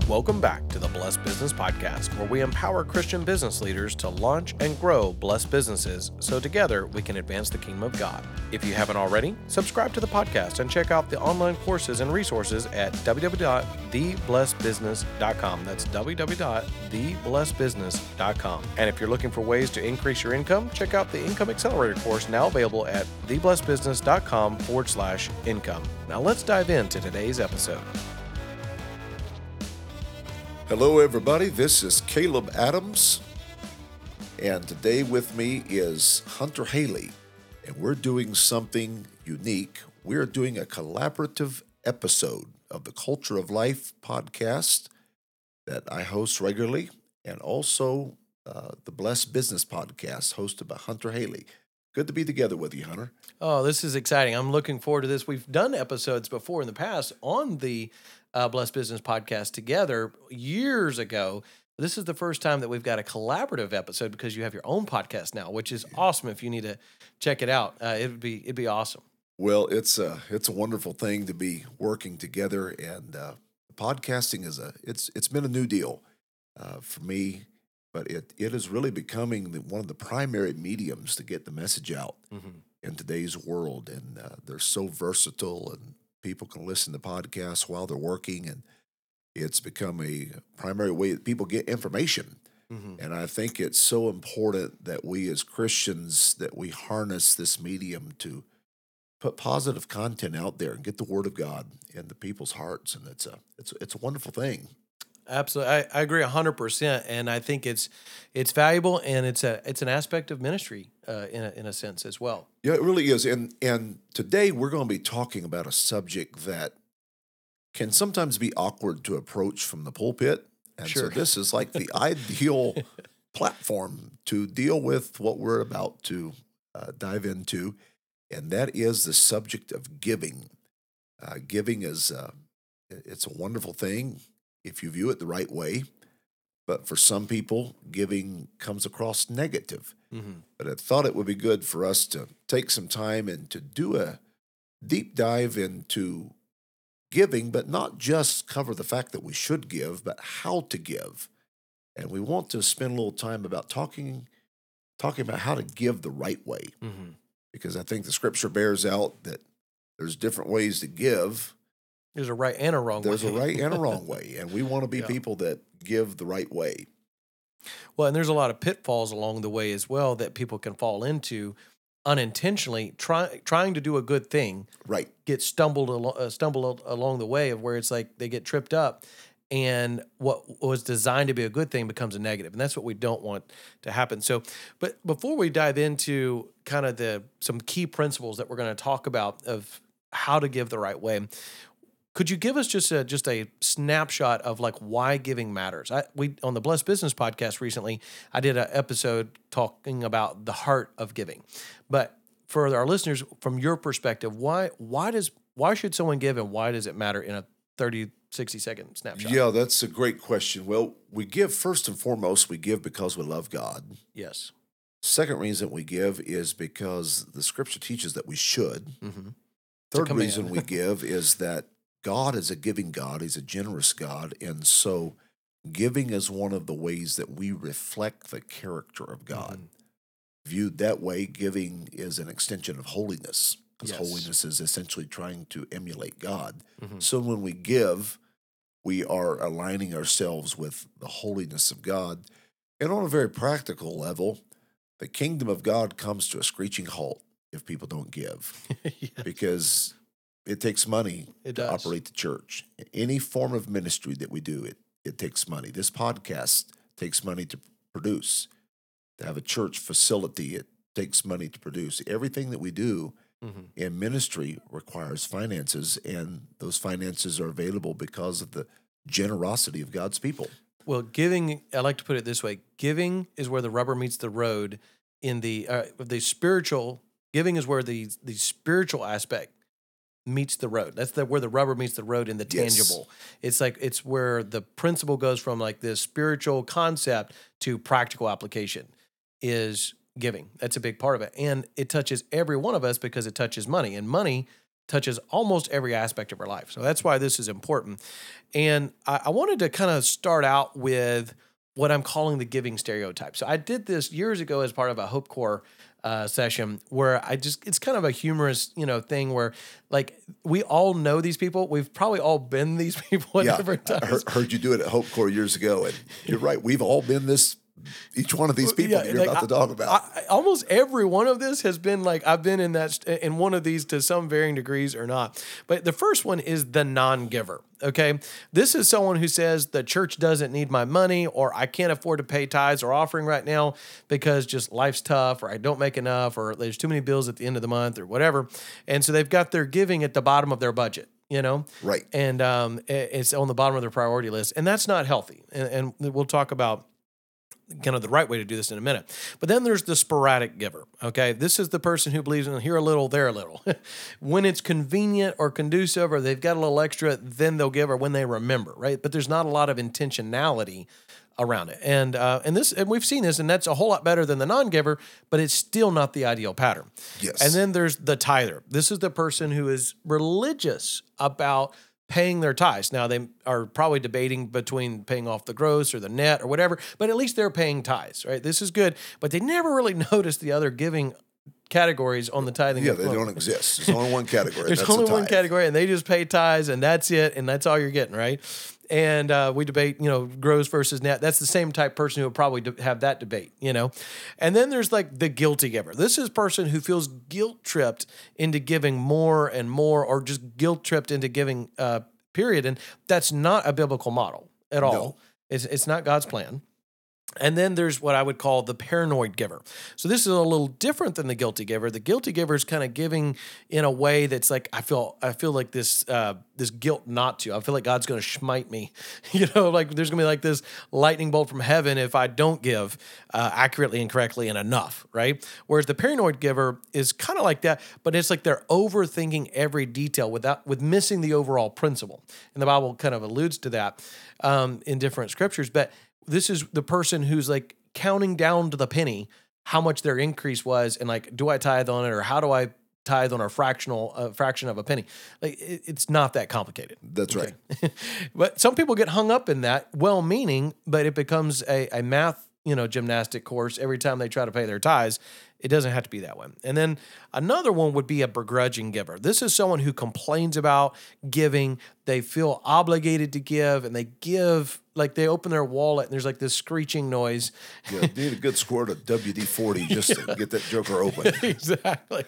Welcome back to the Blessed Business Podcast, where we empower Christian business leaders to launch and grow blessed businesses so together we can advance the kingdom of God. If you haven't already, subscribe to the podcast and check out the online courses and resources at www.theblessedbusiness.com. That's www.theblessedbusiness.com. And if you're looking for ways to increase your income, check out the Income Accelerator course now available at theblessedbusiness.com/income. Now let's dive into today's episode. Hello, everybody. This is Caleb Adams, and today with me is Hunter Haley, and we're doing something unique. We're doing a collaborative episode of the Culture of Life podcast that I host regularly, and also the Blessed Business podcast hosted by Hunter Haley. Good to be together with you, Hunter. Oh, this is exciting. I'm looking forward to this. We've done episodes before in the past on the Blessed Business podcast together years ago. This is the first time that we've got a collaborative episode because you have your own podcast now, which is awesome. If you need to check it out, it'd be awesome. Well, it's a wonderful thing to be working together, and podcasting it's been a new deal for me, but it is really becoming one of the primary mediums to get the message out in today's world, and they're so versatile, and people can listen to podcasts while they're working, and it's become a primary way that people get information. And I think it's so important that we as Christians, that we harness this medium to put positive content out there and get the Word of God into people's hearts, and it's a wonderful thing. Absolutely, I agree 100%, and I think it's valuable, and it's an aspect of ministry in a sense as well. Yeah, it really is. And today we're going to be talking about a subject that can sometimes be awkward to approach from the pulpit, and Sure. so this is like the ideal platform to deal with what we're about to dive into, and that is the subject of giving. Giving is it's a wonderful thing if you view it the right way, but for some people, giving comes across negative. But I thought it would be good for us to take some time and to do a deep dive into giving, but not just cover the fact that we should give, but how to give. And we want to spend a little time about talking about how to give the right way, because I think the Scripture bears out that there's different ways to give. There's a right and a wrong way. There's a right and a wrong way, and we want to be people that give the right way. Well, and there's a lot of pitfalls along the way as well that people can fall into unintentionally, trying to do a good thing, Right. get stumbled along the way of where it's like they get tripped up, and what was designed to be a good thing becomes a negative, and that's what we don't want to happen. So, but before we dive into kind of some key principles that we're going to talk about of how to give the right way, could you give us just a snapshot of like why giving matters? We on the Blessed Business podcast recently, I did an episode talking about the heart of giving. But for our listeners, from your perspective, why should someone give, and why does it matter in a 30, 60-second snapshot? Yeah, that's a great question. Well, we give first and foremost, we give because we love God. Yes. Second reason we give is because the Scripture teaches that we should. It's a Third command. reason we give is that God is a giving God. He's a generous God. And so giving is one of the ways that we reflect the character of God. Viewed that way, giving is an extension of holiness, because holiness is essentially trying to emulate God. So when we give, we are aligning ourselves with the holiness of God. And on a very practical level, the kingdom of God comes to a screeching halt if people don't give, because it takes money to operate the church. Any form of ministry that we do, it takes money. This podcast takes money to produce. To have a church facility, it takes money to produce. Everything that we do in ministry requires finances, and those finances are available because of the generosity of God's people. Well, giving, I like to put it this way: giving is where the rubber meets the road. In the spiritual, giving is where the spiritual aspect meets the road. That's where the rubber meets the road in the tangible. It's like it's where the principle goes from like this spiritual concept to practical application is giving. That's a big part of it. And it touches every one of us because it touches money. And money touches almost every aspect of our life. So that's why this is important. And I wanted to kind of start out with what I'm calling the giving stereotype. So I did this years ago as part of a Hope Corps session where it's kind of a humorous, thing where like we all know these people. We've probably all been these people at different times. I heard you do it at Hope Corps years ago, and you're right. We've all been each one of these people that you're about to talk about. Almost every one of this has been like I've been in one of these to some varying degrees or not. But the first one is the non-giver. Okay, this is someone who says the church doesn't need my money, or I can't afford to pay tithes or offering right now because just life's tough, or I don't make enough, or there's too many bills at the end of the month, or whatever. And so they've got their giving at the bottom of their budget. Right, and it's on the bottom of their priority list, and that's not healthy. And we'll talk about kind of the right way to do this in a minute. But then there's the sporadic giver, okay? This is the person who believes in here a little, there a little. When it's convenient or conducive or they've got a little extra, then they'll give, or when they remember, right? But there's not a lot of intentionality around it. And we've seen this, and that's a whole lot better than the non-giver, but it's still not the ideal pattern. Yes. And then there's the tither. This is the person who is religious about paying their tithes. Now, they are probably debating between paying off the gross or the net or whatever, but at least they're paying tithes, right? This is good, but they never really notice the other giving categories on the tithing. Yeah, they don't exist. There's only one category. There's only one category, and they just pay tithes, and that's it, and that's all you're getting, right? And we debate, gross versus net. That's the same type person who would probably have that debate, And then there's like the guilty giver. This is a person who feels guilt-tripped into giving more and more, or just guilt-tripped into giving, period. And that's not a biblical model at all. No. It's not God's plan. And then there's what I would call the paranoid giver. So this is a little different than the guilty giver. The guilty giver is kind of giving in a way that's like, I feel like this guilt not to. I feel like God's going to smite me. Like there's going to be like this lightning bolt from heaven if I don't give accurately and correctly and enough, right? Whereas the paranoid giver is kind of like that, but it's like they're overthinking every detail with missing the overall principle. And the Bible kind of alludes to that in different scriptures, but this is the person who's like counting down to the penny how much their increase was, and like, do I tithe on it, or how do I tithe on a fraction of a penny? Like, it's not that complicated. That's right. But some people get hung up in that, well-meaning, but it becomes a math gymnastic course every time they try to pay their tithes. It doesn't have to be that way. And then another one would be a begrudging giver. This is someone who complains about giving. They feel obligated to give, and they give, like they open their wallet and there's like this screeching noise. Yeah, you need a good squirt of WD-40 just to get that joker open. Exactly.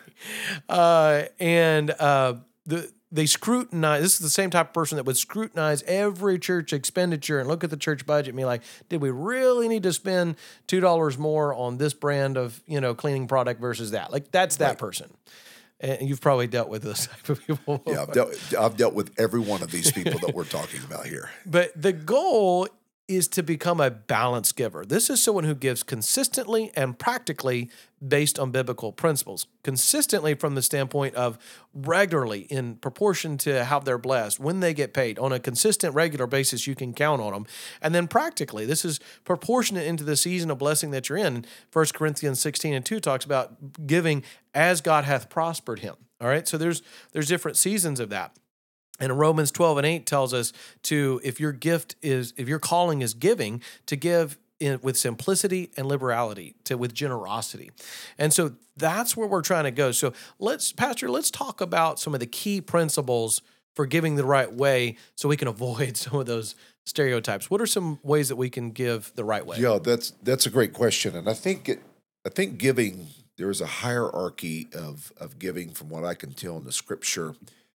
They scrutinize. This is the same type of person that would scrutinize every church expenditure and look at the church budget and be like, did we really need to spend $2 more on this brand of, cleaning product versus that? Like, that's that person. And you've probably dealt with this type of people. Yeah, I've dealt with every one of these people that we're talking about here. But the goal is to become a balanced giver. This is someone who gives consistently and practically based on biblical principles. Consistently from the standpoint of regularly in proportion to how they're blessed, when they get paid. On a consistent, regular basis, you can count on them. And then practically, this is proportionate into the season of blessing that you're in. 1 Corinthians 16:2 talks about giving as God hath prospered him. All right, so there's different seasons of that. And Romans 12:8 tells us if your calling is giving, to give with simplicity and liberality, with generosity. And so that's where we're trying to go. So let's talk about some of the key principles for giving the right way so we can avoid some of those stereotypes. What are some ways that we can give the right way? Yeah, that's a great question. And I think giving, there is a hierarchy of giving from what I can tell in the scripture.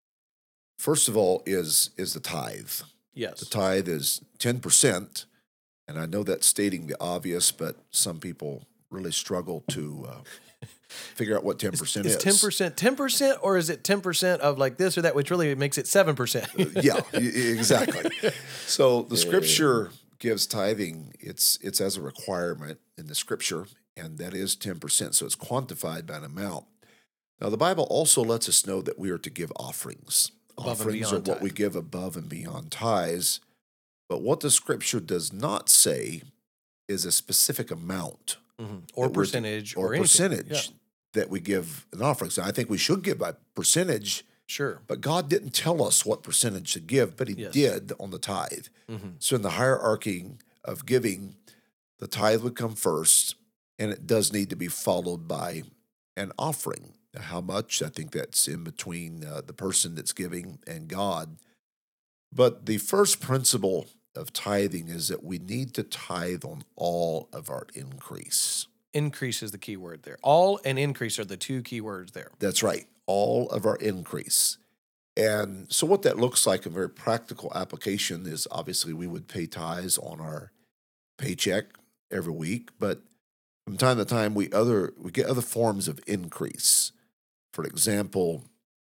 First of all is the tithe. Yes. The tithe is 10%, and I know that's stating the obvious, but some people really struggle to figure out what 10% is. 10%, or is it 10% of like this or that, which really makes it 7%? Yeah, exactly. So the scripture gives tithing, it's as a requirement in the scripture, and that is 10%, so it's quantified by an amount. Now, the Bible also lets us know that we are to give offerings. Offerings are what we give above and beyond tithes. But what the scripture does not say is a specific amount. Mm-hmm. Or percentage. Or percentage that we give an offering. So I think we should give by percentage Sure. But God didn't tell us what percentage to give, but he Yes. did on the tithe. Mhm. So in the hierarchy of giving, the tithe would come first, and it does need to be followed by an offering. Now, how much? I think that's in between the person that's giving and God. But the first principle of tithing is that we need to tithe on all of our increase. Increase is the key word there. All and increase are the two key words there. That's right, all of our increase. And so, what that looks like, a very practical application, is obviously we would pay tithes on our paycheck every week, but from time to time we get other forms of increase. For example,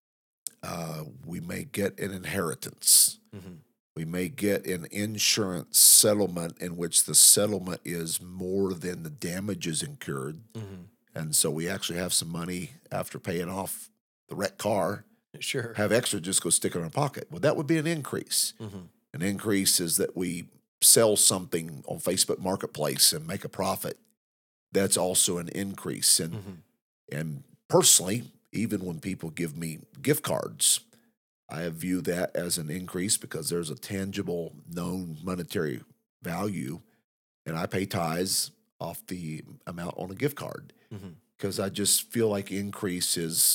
we may get an inheritance. Mhm. We may get an insurance settlement in which the settlement is more than the damages incurred. Mhm. And so we actually have some money after paying off the wrecked car, Sure. have extra, just go stick it in our pocket. Well, that would be an increase. Mhm. An increase is that we sell something on Facebook Marketplace and make a profit. That's also an increase. Mhm. And personally, even when people give me gift cards, I view that as an increase because there's a tangible, known monetary value, and I pay tithes off the amount on a gift card Mhm. because I just feel like increase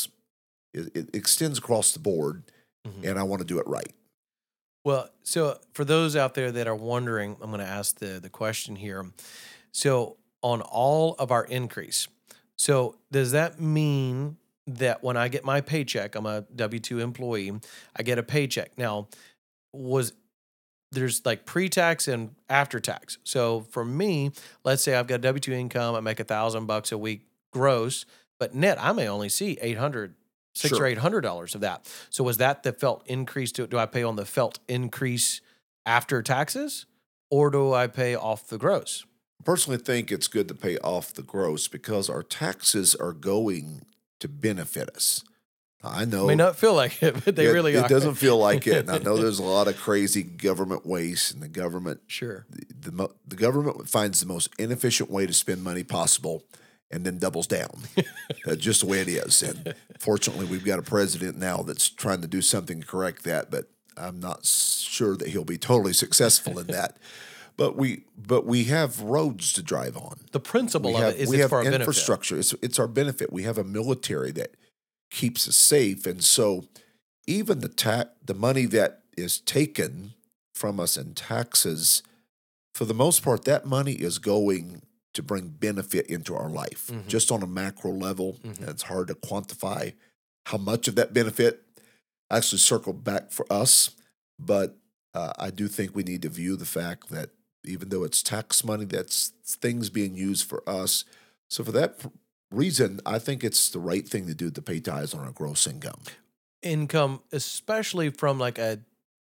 it extends across the board, Mhm. and I want to do it right. Well, so for those out there that are wondering, I'm going to ask the question here. So on all of our increase, so does that mean that when I get my paycheck, I'm a W-2 employee, I get a paycheck. Now, was there's like pre-tax and after tax. So for me, let's say I've got W-2 income, I make $1,000 a week gross, but net I may only see 800 six or Sure. $800 of that. So was that the felt increase? Do I pay on the felt increase after taxes, or do I pay off the gross? I personally think it's good to pay off the gross because our taxes are going to benefit us. I know May not feel like it, but they really are. it doesn't feel like it. And I know there's a lot of crazy government waste, and the government Sure. the government finds the most inefficient way to spend money possible and then doubles down. That's just the way it is. And fortunately, we've got a president now that's trying to do something to correct that, but I'm not sure that he'll be totally successful in that. But we have roads to drive on. The principle We of have it is we it's have for our benefit. infrastructure. It's our benefit. We have a military that keeps us safe, and so even the money that is taken from us in taxes, for the most part, that money is going to bring benefit into our life, Mhm. just on a macro level. Mhm. And it's hard to quantify how much of that benefit actually circled back for us. But I do think we need to view the fact that even though it's tax money, that's things being used for us. So for that reason, I think it's the right thing to do to pay tithes on our gross income. Income, especially from like a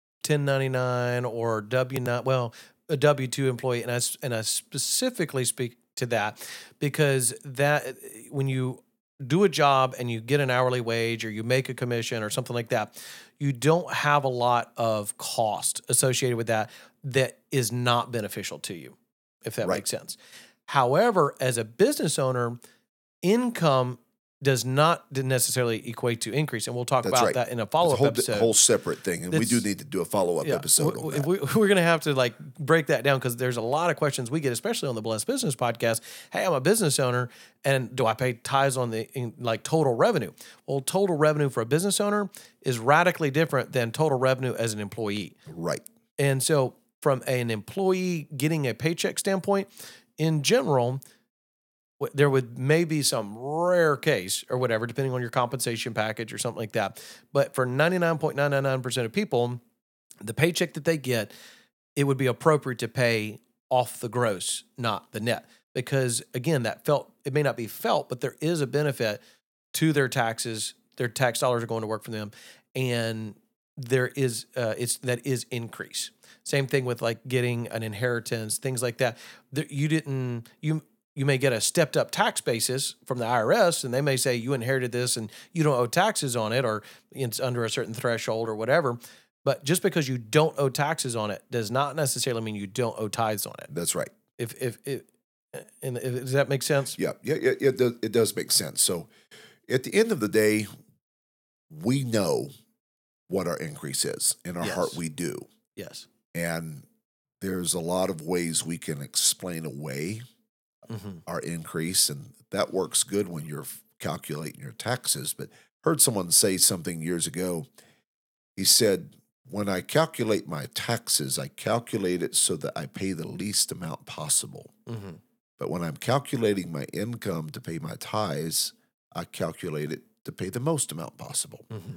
1099 or W-9, well, a W-2 employee, and I specifically speak to that because that when you do a job and you get an hourly wage or you make a commission or something like that, you don't have a lot of cost associated with that that is not beneficial to you, if that Right. makes sense. However, as a business owner, income does not necessarily equate to increase, and we'll talk That's about right. that in a It's follow-up episode. a whole separate thing, and we do That's- need to do a follow-up episode on that. We're going to have to like break that down because there's a lot of questions we get, especially on the Blessed Business podcast. Hey, I'm a business owner, and do I pay tithes on like total revenue? Well, total revenue for a business owner is radically different than total revenue as an employee. Right. And so, from an employee getting a paycheck standpoint, in general, there would maybe some rare case or whatever, depending on your compensation package or something like that. But for 99.999% of people, the paycheck that they get, it would be appropriate to pay off the gross, not the net. Because again, it may not be felt, but there is a benefit to their taxes. Their tax dollars are going to work for them. And there is, that is increase. Same thing with like getting an inheritance, things like that. You may get a stepped up tax basis from the IRS, and they may say you inherited this and you don't owe taxes on it, or it's under a certain threshold or whatever. But just because you don't owe taxes on it does not necessarily mean you don't owe tithes on it. That's right. Does that make sense? Yeah. It does make sense. So at the end of the day, we know what our increase is. In our Yes. heart, we do. Yes. And there's a lot of ways we can explain away Mm-hmm. our increase, and that works good when you're calculating your taxes. But heard someone say something years ago. He said, when I calculate my taxes, I calculate it so that I pay the least amount possible. Mm-hmm. But when I'm calculating my income to pay my tithes, I calculate it to pay the most amount possible. Mm-hmm.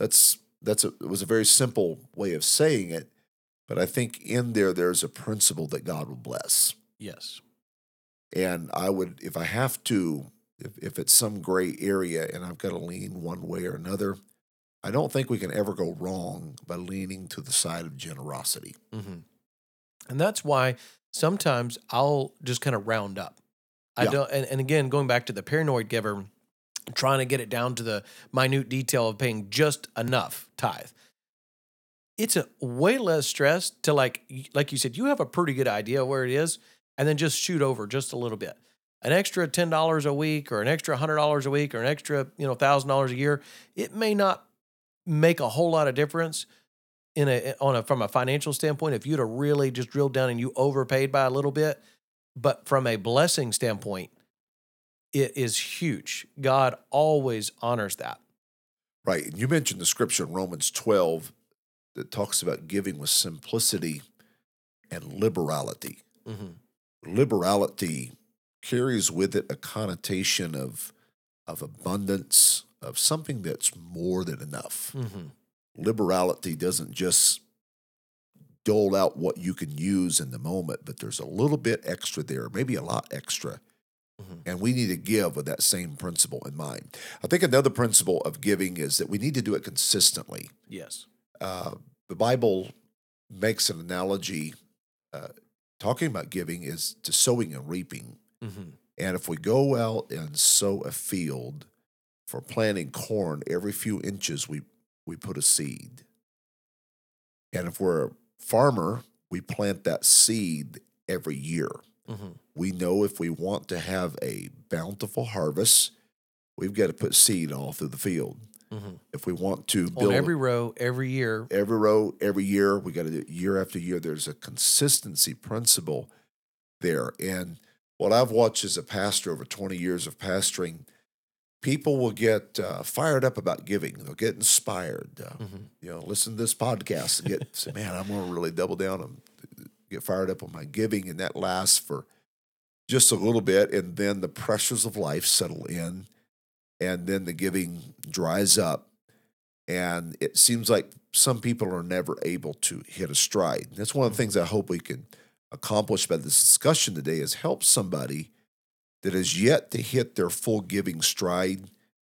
It was a very simple way of saying it, but I think in there's a principle that God will bless. Yes. And I would, if I have to, if it's some gray area and I've got to lean one way or another, I don't think we can ever go wrong by leaning to the side of generosity. Mm-hmm. And that's why sometimes I'll just kind of round up. I Yeah. don't, and again, going back to the paranoid giver, trying to get it down to the minute detail of paying just enough tithe. It's a way less stress to like you said, you have a pretty good idea where it is, and then just shoot over just a little bit. An extra $10 a week, or an extra $100 a week, or an extra $1,000 a year. It may not make a whole lot of difference from a financial standpoint if you'd have really just drilled down and you overpaid by a little bit. But from a blessing standpoint, it is huge. God always honors that. Right. And you mentioned the scripture in Romans 12 that talks about giving with simplicity and liberality. Mm-hmm. Liberality carries with it a connotation of abundance, of something that's more than enough. Mm-hmm. Liberality doesn't just dole out what you can use in the moment, but there's a little bit extra there, maybe a lot extra. Mm-hmm. And we need to give with that same principle in mind. I think another principle of giving is that we need to do it consistently. Yes. The Bible makes an analogy talking about giving is to sowing and reaping. Mm-hmm. And if we go out and sow a field for planting corn, every few inches we put a seed. And if we're a farmer, we plant that seed every year. Mm-hmm. We know if we want to have a bountiful harvest, we've got to put seed all through the field. Mm-hmm. If we want to build on every row, every year. every row, every year, we got to do it year after year. There's a consistency principle there. And what I've watched as a pastor over 20 years of pastoring, people will get fired up about giving. They'll get inspired. Mm-hmm. Listen to this podcast and say, man, I'm going to really double down and get fired up on my giving. And that lasts for just a little bit. And then the pressures of life settle in. And then the giving dries up. And it seems like some people are never able to hit a stride. That's one of the things I hope we can accomplish by this discussion today is help somebody that has yet to hit their full giving stride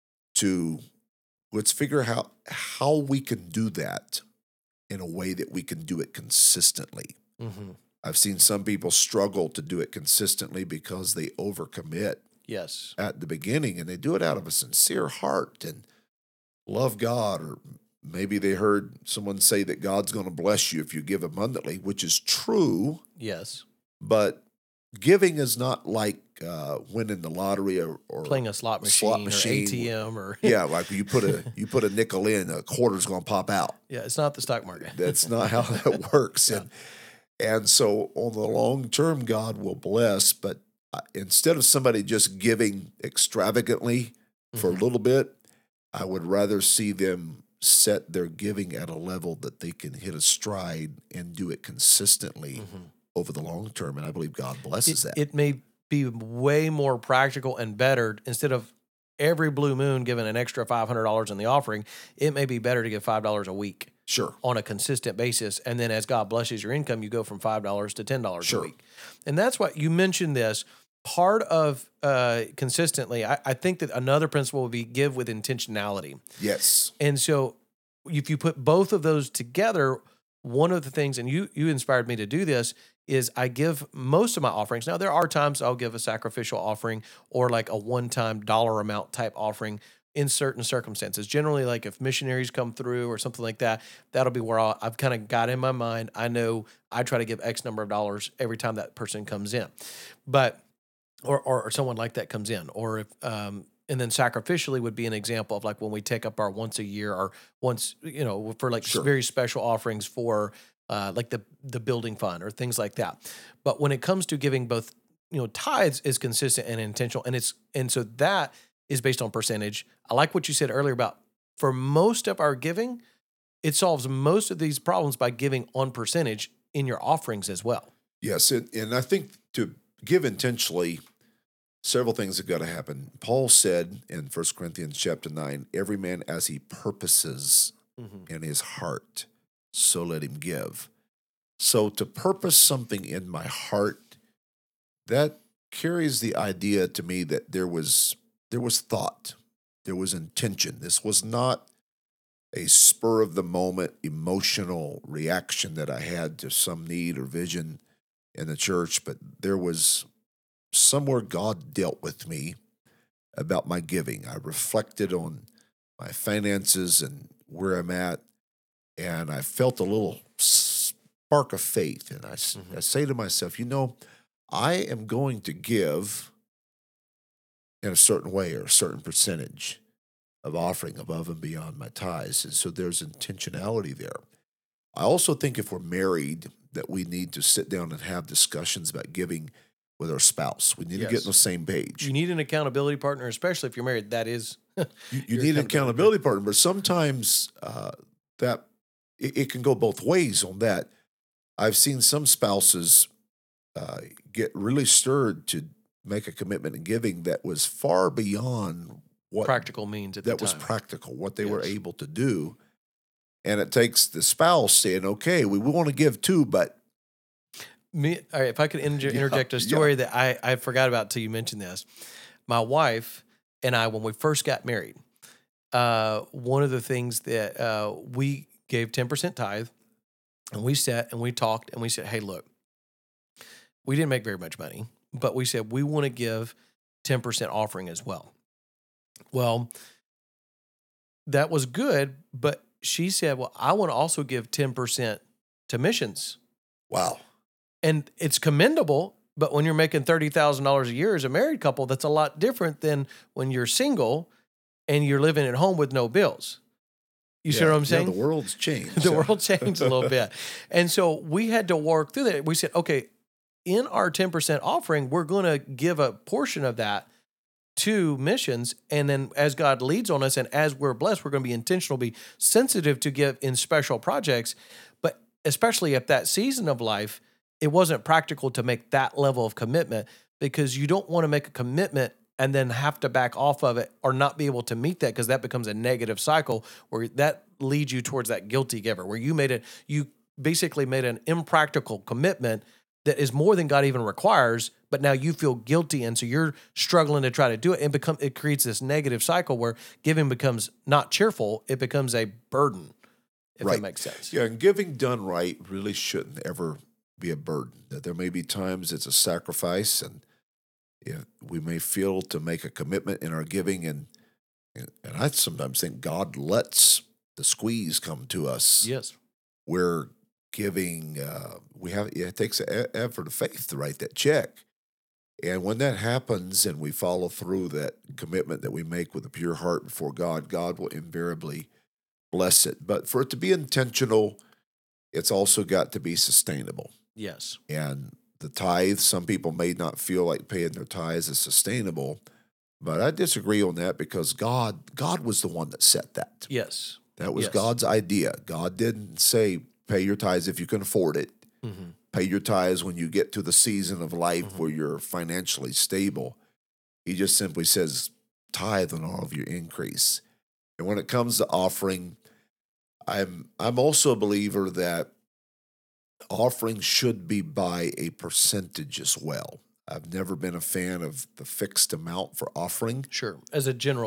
to let's figure out how we can do that in a way that we can do it consistently. Mm-hmm. I've seen some people struggle to do it consistently because they overcommit Yes. at the beginning and they do it out of a sincere heart and love God, or maybe they heard someone say that God's going to bless you if you give abundantly, which is true. Yes. But giving is not like winning the lottery or Playing a slot machine, or ATM or yeah, like you put a nickel in, a quarter's going to pop out. yeah, it's not the stock market. That's not how that works. Yeah. And so on the long term, God will bless. But instead of somebody just giving extravagantly for a little bit, I would rather see them set their giving at a level that they can hit a stride and do it consistently over the long term. And I believe God blesses that. It may be way more practical and better instead of every blue moon giving an extra $500 in the offering. It may be better to give $5 a week. Sure. On a consistent basis. And then as God blesses your income, you go from $5 to $10 Sure. a week. And that's why you mentioned this. Part of consistently, I think that another principle would be give with intentionality. Yes. And so if you put both of those together, one of the things, and you inspired me to do this, is I give most of my offerings. Now, there are times I'll give a sacrificial offering or like a one-time dollar amount type offering in certain circumstances. Generally, like if missionaries come through or something like that, that'll be where I've kind of got in my mind, I know I try to give X number of dollars every time that person comes in. But or someone like that comes in, or if And then sacrificially would be an example of like when we take up our once a year or once, for like Sure. very special offerings for like the building fund or things like that. But when it comes to giving both, tithes is consistent and intentional. And so that is based on percentage. I like what you said earlier about for most of our giving, it solves most of these problems by giving on percentage in your offerings as well. Yes, and I think to give intentionally, several things have got to happen. Paul said in 1 Corinthians chapter 9, every man as he purposes in his heart, so let him give. So to purpose something in my heart, that carries the idea to me that there was thought, there was intention. This was not a spur of the moment emotional reaction that I had to some need or vision in the church, but there was somewhere God dealt with me about my giving. I reflected on my finances and where I'm at, and I felt a little spark of faith. And I say to myself, I am going to give in a certain way or a certain percentage of offering above and beyond my tithes. And so there's intentionality there. I also think if we're married, that we need to sit down and have discussions about giving with our spouse. We need to get on the same page. You need an accountability partner, especially if you're married. That is, you need an accountability partner. But sometimes that it can go both ways on that. I've seen some spouses get really stirred to make a commitment in giving that was far beyond what practical means at the time. That was practical, what they were able to do. And it takes the spouse saying, okay, we want to give too, but. All right, if I could interject a story that I forgot about till you mentioned this. My wife and I, when we first got married, one of the things that we gave 10% tithe, and we sat and we talked and we said, hey, look, we didn't make very much money, but we said we want to give 10% offering as well. Well, that was good, but she said, well, I want to also give 10% to missions. Wow. And it's commendable, but when you're making $30,000 a year as a married couple, that's a lot different than when you're single and you're living at home with no bills. You see what I'm saying? The world's changed. The world changed a little bit. And so we had to work through that. We said, okay, in our 10% offering, we're going to give a portion of that to missions. And then as God leads on us and as we're blessed, we're going to be intentional, be sensitive to give in special projects. But especially at that season of life, it wasn't practical to make that level of commitment because you don't want to make a commitment and then have to back off of it or not be able to meet that because that becomes a negative cycle where that leads you towards that guilty giver where you basically made an impractical commitment that is more than God even requires, but now you feel guilty and so you're struggling to try to do it and it creates this negative cycle where giving becomes not cheerful, it becomes a burden, if that makes sense. Yeah, and giving done right really shouldn't ever be a burden. That there may be times it's a sacrifice and we may feel to make a commitment in our giving and I sometimes think God lets the squeeze come to us. Yes. We're giving, it takes an effort of faith to write that check. And when that happens and we follow through that commitment that we make with a pure heart before God, God will invariably bless it. But for it to be intentional, it's also got to be sustainable. Yes. And the tithe, some people may not feel like paying their tithes is sustainable, but I disagree on that because God was the one that set that. Yes. That was God's idea. God didn't say, pay your tithes if you can afford it. Mm-hmm. Pay your tithes when you get to the season of life where you're financially stable. He just simply says, tithe on all of your increase. And when it comes to offering, I'm also a believer that offering should be by a percentage as well. I've never been a fan of the fixed amount for offering. Sure, as a general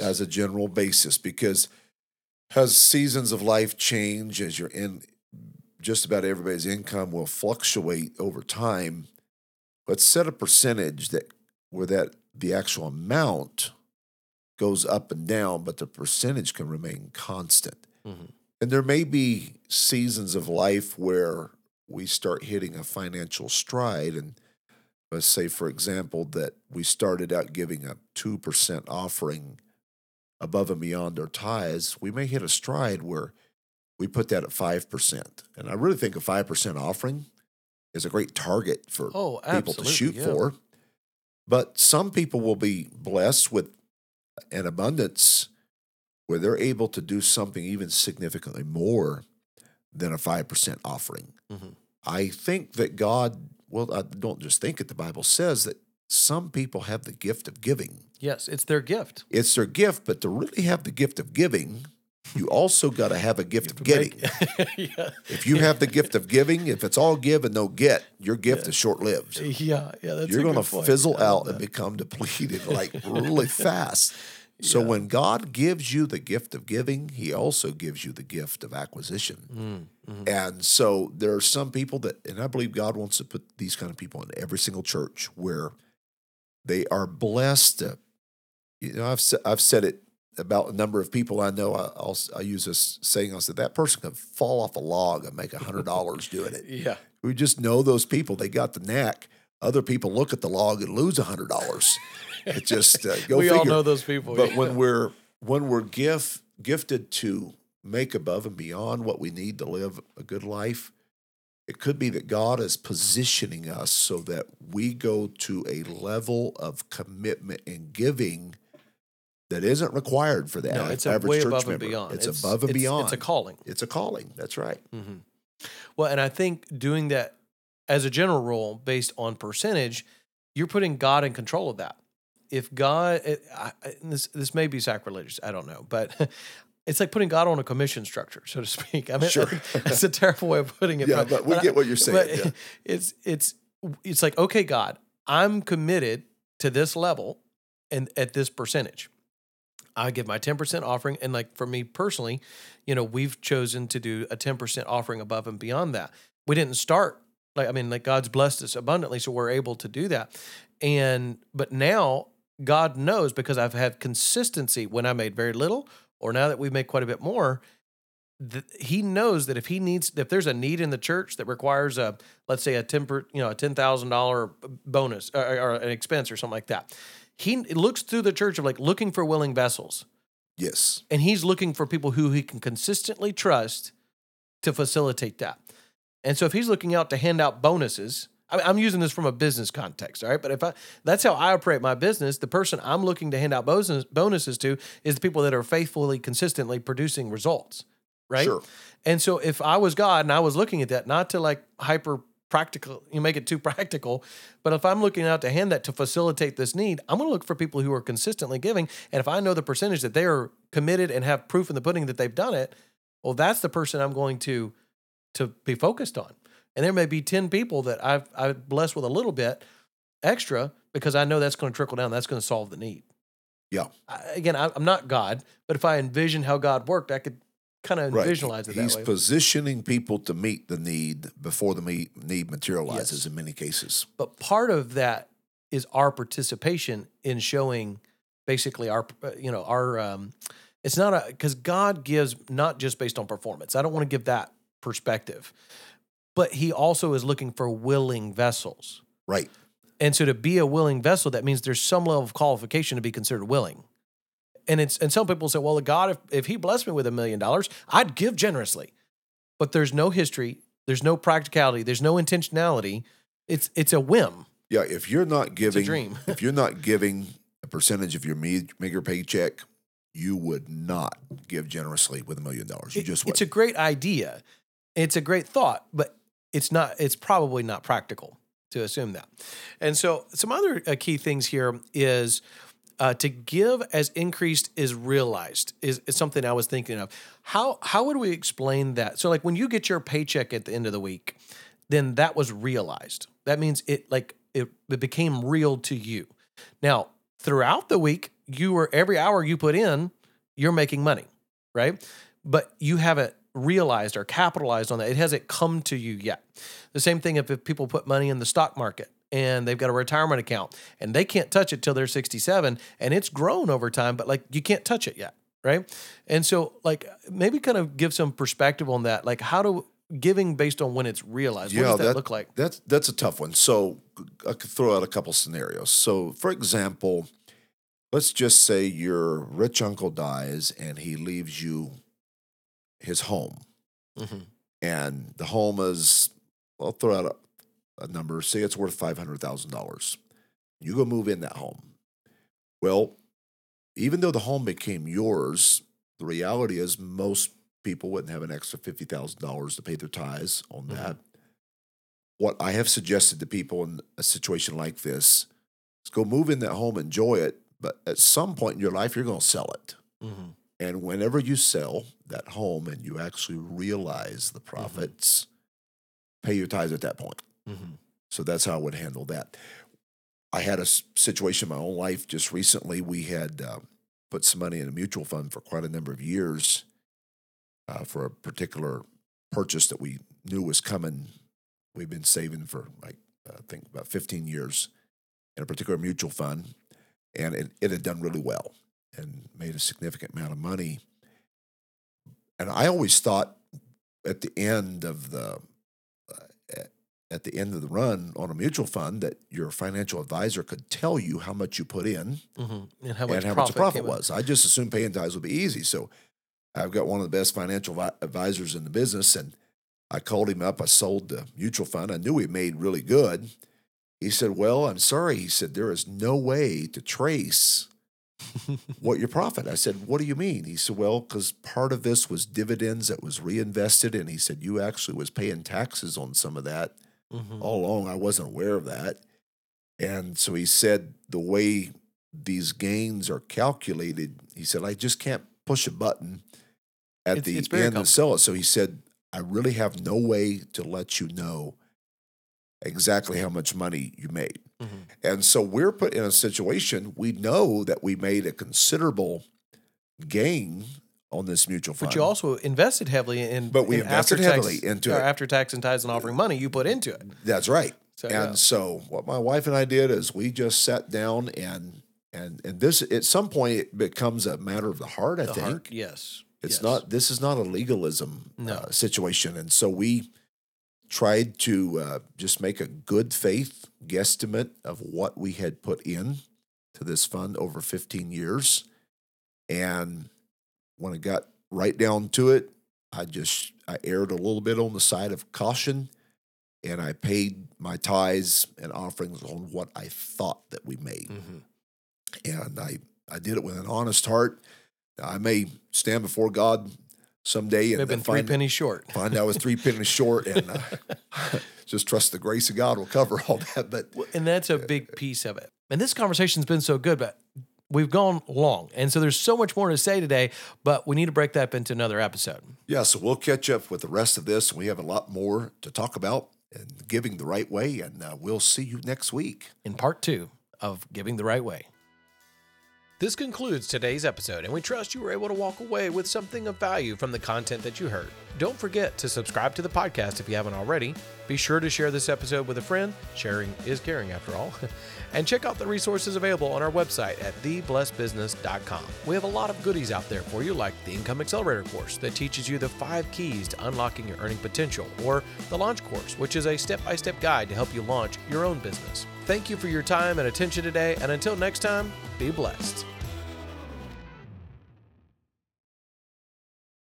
basis. Because as seasons of life change, as you're in, just about everybody's income will fluctuate over time. But set a percentage where the actual amount goes up and down, but the percentage can remain constant. Mm-hmm. And there may be seasons of life where we start hitting a financial stride, and let's say, for example, that we started out giving a 2% offering above and beyond our tithes, we may hit a stride where we put that at 5%. And I really think a 5% offering is a great target for people to shoot for. But some people will be blessed with an abundance where they're able to do something even significantly more than a 5% offering. Mm-hmm. I think that God, well, I don't just think it, the Bible says that some people have the gift of giving. Yes, it's their gift. It's their gift, but to really have the gift of giving, you also got to have a gift of getting. If you have the gift of giving, if it's all give and no get, your gift is short-lived. Yeah, that's You're going to fizzle out and become depleted like really fast. So when God gives you the gift of giving, he also gives you the gift of acquisition. Mm-hmm. And so there are some people that, and I believe God wants to put these kind of people in every single church where they are blessed. I've said it about a number of people I know. I use this saying. I said that person can fall off a log and make $100 doing it. Yeah, we just know those people. They got the knack. Other people look at the log and lose $100. It just go. We figure. all know those people. But when we're gifted to make above and beyond what we need to live a good life, it could be that God is positioning us so that we go to a level of commitment and giving that isn't required for the average way church above member. And beyond. It's above and beyond. It's a calling. It's a calling. That's right. Mm-hmm. Well, and I think doing that as a general rule based on percentage, you're putting God in control of that. If God, this may be sacrilegious, I don't know, but it's like putting God on a commission structure, so to speak. I mean, sure. That's a terrible way of putting it. Yeah, but we get what you're saying. It's like, okay, God, I'm committed to this level and at this percentage. I give my 10% offering. And like for me personally, we've chosen to do a 10% offering above and beyond that. We didn't start like God's blessed us abundantly, so we're able to do that. But now God knows, because I've had consistency when I made very little, or now that we make quite a bit more, he knows that if there's a need in the church that requires let's say a $10,000 bonus or an expense or something like that, he looks through the church of like looking for willing vessels. Yes. And he's looking for people who he can consistently trust to facilitate that. And so if he's looking out to hand out bonuses, I'm using this from a business context, all right? But that's how I operate my business. The person I'm looking to hand out bonuses to is the people that are faithfully, consistently producing results, right? Sure. And so if I was God and I was looking at that, not to like hyper practical, make it too practical, but if I'm looking out to hand that to facilitate this need, I'm going to look for people who are consistently giving. And if I know the percentage that they are committed and have proof in the pudding that they've done it, well, that's the person I'm going to be focused on. And there may be 10 people that I've blessed with a little bit extra because I know that's going to trickle down. That's going to solve the need. Yeah. I'm not God, but if I envision how God worked, I could kind of visualize it that way. He's positioning people to meet the need before the need materializes in many cases. But part of that is our participation in showing basically it's not because God gives not just based on performance. I don't want to give that perspective. But he also is looking for willing vessels. Right. And so to be a willing vessel, that means there's some level of qualification to be considered willing. And some people say, well, God, if he blessed me with $1 million, I'd give generously. But there's no history, there's no practicality, there's no intentionality. It's a whim. Yeah, if you're not giving, it's a dream. If you're not giving a percentage of your meager paycheck, you would not give generously with $1 million. You just wouldn't. It's a great idea. It's a great thought, but it's probably not practical to assume that. And so some other key things here is to give as increased is realized is something I was thinking of. How would we explain that? So like when you get your paycheck at the end of the week, then that was realized. That means it became real to you. Now, throughout the week, every hour you put in, you're making money, right? But you haven't realized or capitalized on that. It hasn't come to you yet. The same thing if people put money in the stock market and they've got a retirement account and they can't touch it till they're 67 and it's grown over time, but like you can't touch it yet, right? And so like maybe kind of give some perspective on that. Like how do giving based on when it's realized. What does that look like? That's a tough one. So I could throw out a couple scenarios. So, for example, let's just say your rich uncle dies and he leaves you his home. Mm-hmm. And the home is, I'll throw out a number, say it's worth $500,000. You go move in that home. Well, even though the home became yours, the reality is most people wouldn't have an extra $50,000 to pay their tithes on that. What I have suggested to people in a situation like this is go move in that home, enjoy it, but at some point in your life, you're going to sell it. Mm-hmm. And whenever you sell that home and you actually realize the profits, pay your tithes at that point. Mm-hmm. So that's how I would handle that. I had a situation in my own life just recently. We had put some money in a mutual fund for quite a number of years for a particular purchase that we knew was coming. We've been saving for, I think, about 15 years in a particular mutual fund, and it had done really well and made a significant amount of money. And I always thought at the end of the run on a mutual fund that your financial advisor could tell you how much you put in and how much the profit was. I just assumed paying tithes would be easy. So I've got one of the best financial advisors in the business, and I called him up. I sold the mutual fund. I knew he made really good. He said, well, I'm sorry. He said, there is no way to trace what your profit. I said, what do you mean? He said, well, because part of this was dividends that was reinvested. And he said, you actually was paying taxes on some of that all along. I wasn't aware of that. And so he said, the way these gains are calculated, he said, I just can't push a button at the end and sell it. So he said, I really have no way to let you know exactly how much money you made. And so we're put in a situation, we know that we made a considerable gain on this mutual fund. But you also invested heavily in. But we invested heavily into it. After tax and tithes and offering money, you put into it. That's right. So what my wife and I did is we just sat down and this, at some point, it becomes a matter of the heart, I think. Yes. It's not, this is not a legalism situation. And so we tried to just make a good faith guesstimate of what we had put in to this fund over 15 years. And when it got right down to it, I erred a little bit on the side of caution, and I paid my tithes and offerings on what I thought that we made. And I did it with an honest heart. I may stand before God someday and been 3 pennies short. Find I was 3 pennies short, and just trust the grace of God will cover all that. And that's a big piece of it. And this conversation's been so good, but we've gone long, and so there's so much more to say today. But we need to break that up into another episode. Yeah, so we'll catch up with the rest of this. We have a lot more to talk about and giving the right way, and we'll see you next week in part 2 of Giving the Right Way. This concludes today's episode, and we trust you were able to walk away with something of value from the content that you heard. Don't forget to subscribe to the podcast if you haven't already. Be sure to share this episode with a friend. Sharing is caring, after all. And check out the resources available on our website at theblessedbusiness.com. We have a lot of goodies out there for you, like the Income Accelerator course that teaches you the 5 keys to unlocking your earning potential, or the Launch course, which is a step-by-step guide to help you launch your own business. Thank you for your time and attention today, and until next time, be blessed.